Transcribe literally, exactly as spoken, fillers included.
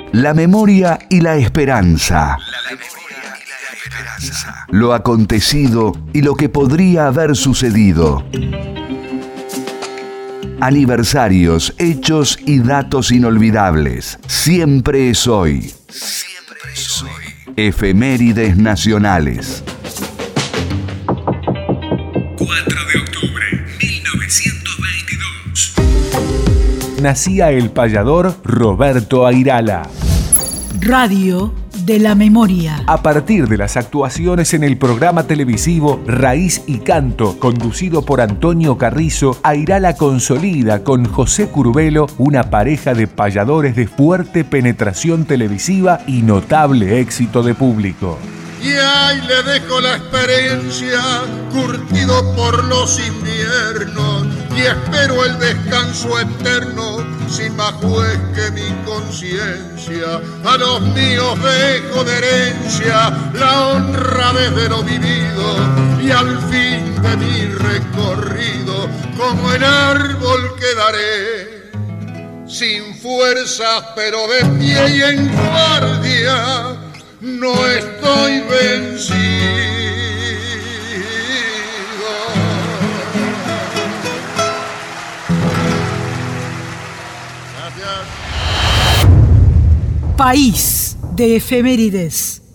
La memoria y la esperanza. Lo acontecido y lo que podría haber sucedido. Aniversarios, hechos y datos inolvidables. Siempre es hoy. Siempre es hoy. Efemérides nacionales. cuatro de octubre de mil novecientos veintidós. Nacía el payador Roberto Airala. Radio de la Memoria. A partir de las actuaciones en el programa televisivo Raíz y Canto, conducido por Antonio Carrizo, Airala consolida con José Curvelo una pareja de payadores de fuerte penetración televisiva y notable éxito de público. Y ahí le dejo la experiencia, curtido por los inviernos, y espero el descanso eterno, sin más juez que mi conciencia. A los míos dejo de herencia la honra desde lo vivido, y al fin de mi recorrido, como el árbol quedaré, sin fuerzas pero de pie y en guardia. No estoy vencido. País de efemérides.